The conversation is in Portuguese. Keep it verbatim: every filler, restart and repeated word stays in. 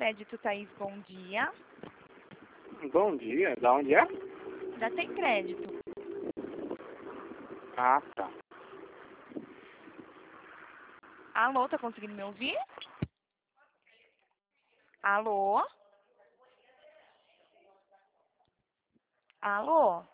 Crédito, Thaís, bom dia. Bom dia, da onde é? Já tem crédito. Ah, tá. Alô, tá conseguindo me ouvir? Alô? Alô?